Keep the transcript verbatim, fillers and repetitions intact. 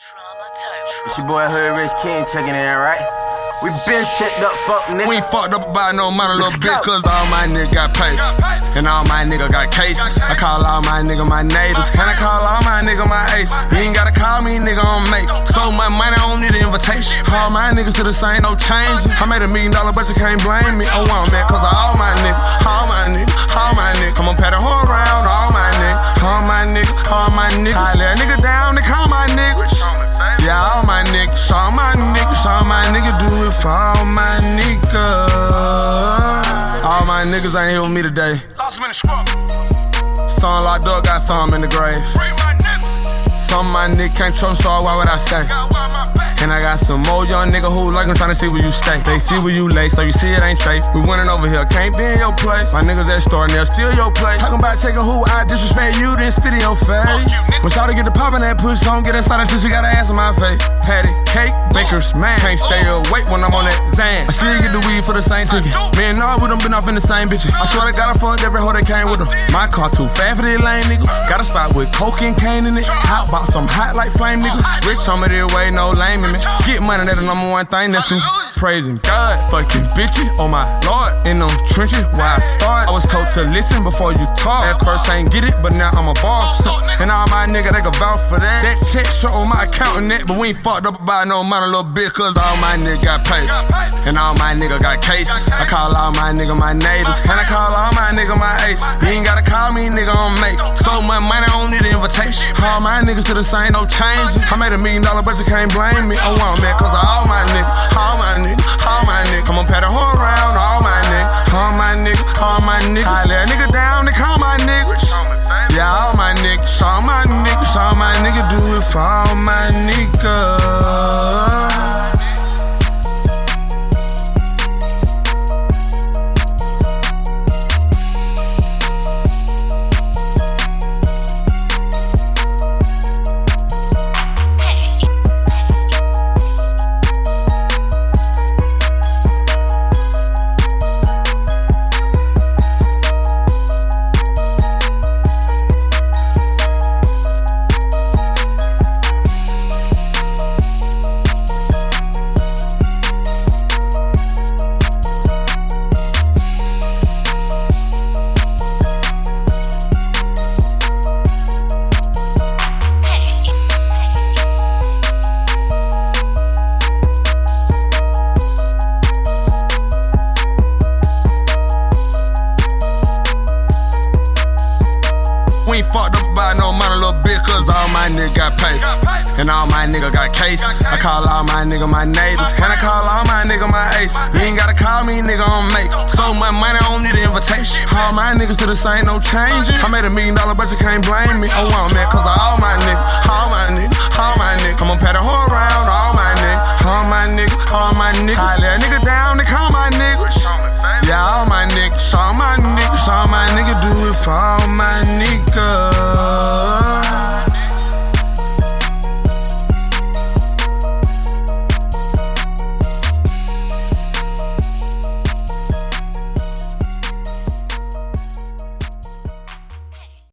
It's your boy Hood Rich King checking in, right? We been checked up, fuck nigga. We ain't fucked up about no money, little bitch, cause all my niggas got paid. And all my niggas got cases. I call all my niggas my natives. And I call all my niggas my ace. You ain't gotta call me, nigga, on make. So much money, I don't need an invitation. All my niggas to the same, no changes. I made a million dollar, but you can't blame me. Oh, I'm mad, cause all my niggas, all my niggas, all my niggas. Come on, pat the whole around, all my niggas, all my niggas, all my niggas. I let a nigga down, they call my niggas. Yeah, all my niggas, all my niggas, all my niggas do it for all my niggas. All my niggas ain't here with me today. Lost him in the scrub. Some locked up, got some in the grave. Free my niggas. Some of my niggas can't trust, so why would I say? Got one my back. And I got some more young nigga who like I'm tryna see where you stay. They see where you lay, so you see it ain't safe. We winning over here, can't be in your place. My niggas that starting, they'll steal your place. Talking about taking who I disrespect you, then spit in your face. When Shawty get the poppin' that push, don't get inside until she got her ass in my face. Patty, cake, baker's man. Can't stay awake when I'm on that Zan. I still get the weed for the same ticket. Me and all we done been off in the same bitches. I swear to God I fucked every hoe that came with them. My car too fast for these lame niggas. Got a spot with coke and cane in it. Hot box, some hot like flame niggas. Rich on me this way, no lame in me. Get money. That's the number one thing that's to praising God, fucking bitchy, oh my lord. In them trenches where I start, I was told to listen before you talk. At first I ain't get it, but now I'm a boss. And all my niggas, they can vouch for that. That check show on my account and that, but we ain't fucked up about no money, little bitch, cause all my niggas got paid. And all my niggas got cases. I call all my niggas my natives. And I call all my niggas my ace. You ain't gotta call me, nigga, on make. So much money, I don't need an invitation. All my niggas to the same, no changes. I made a million dollar, but you can't blame me. Oh, I'm mad, cause all my niggas, all my niggas, all my niggas. Come on, pat the whole around, all my niggas, all my niggas, all my niggas. I let a nigga down, they call my niggas. Yeah, all my niggas, all my niggas, all my niggas do it for all my niggas. We ain't fucked up about no money, little bitch, cause all my niggas got paid. And all my niggas got cases. I call all my niggas my natives. And I call all my niggas my ace. You ain't gotta call me, nigga, on make. So much money, I don't need an invitation. All my niggas to the same, no changes. I made a million dollar, but you can't blame me. Oh, I'm mad, cause all my niggas, all my niggas, all my niggas. Come on, pat the whole around, all my niggas, all my niggas, all my niggas. I let a nigga down, they call